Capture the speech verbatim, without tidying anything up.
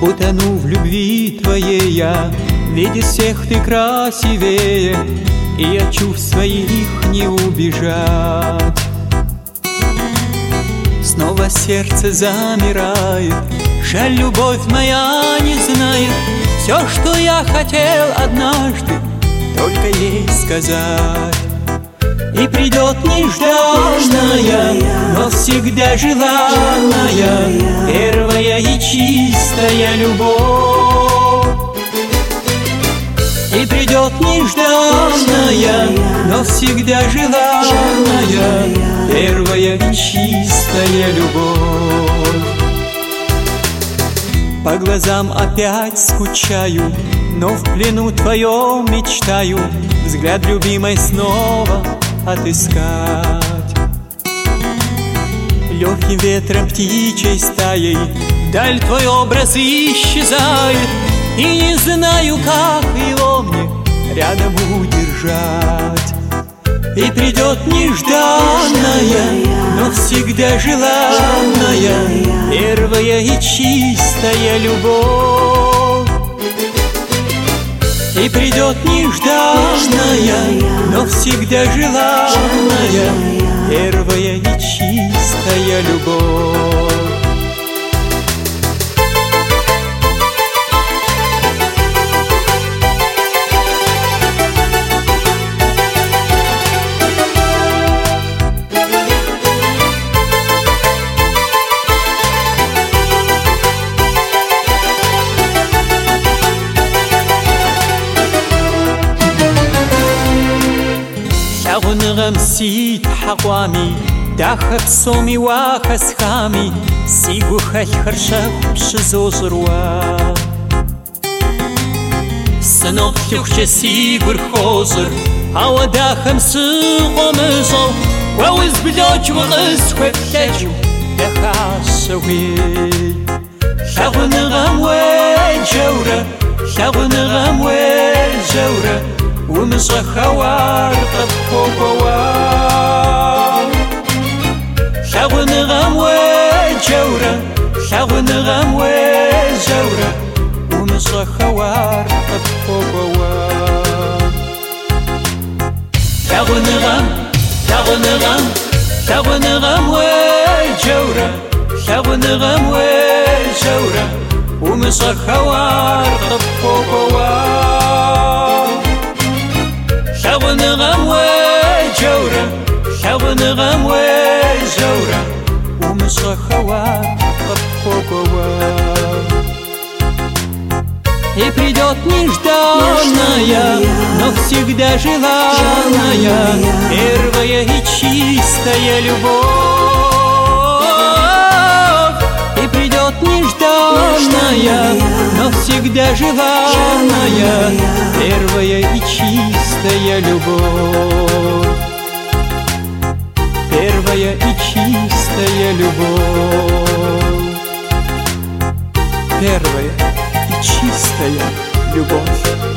Утону в любви твоей я, ведь из всех ты красивее, и от чувств своих не убежать. Снова сердце замирает, жаль, любовь моя не знает. Все, что я хотел однажды, только ей сказать. И придет нежданная, но всегда желанная, первая и чистая любовь. И придет нежданная, но всегда желанная, первая и чистая любовь. По глазам опять скучаю, но в плену твоем мечтаю взгляд любимой снова отыскать. Легким ветром птичьей стаей вдаль твой образ исчезает, и не знаю, как его мне рядом удержать. И придет нежданная, но всегда желанная, первая и чистая любовь. И придет нежданная, но всегда желанная, первая и чистая любовь. Шагунагам сит хаквами, даха псоми ваха схами, сигу хальхаршах пшизозруа. Сынок тюхче сигур хозыр, ава дахам сыгомызол, вауыз блёч вағыз хвеплячу, даха сауэй. Шагунагам вэй джаура, шагунагам вэй джаура, ومزغ خوار قد خوبوا شغو نغم وجورة شغو نغم وجورة ومزغ خوار قد خوبوا شغو نغم شغو نغم شغو نغم وجورة شغو نغم وجورة ومزغ خوار قد خوبوا شغو نغم وجورة شغو نغم وجورة ومزغ خوار قد خوبوا. И придет нежданная, но всегда желанная, первая и чистая любовь. И придет нежданная, но всегда желанная, первая и чистая любовь. Первая и чистая любовь. Первая и чистая любовь.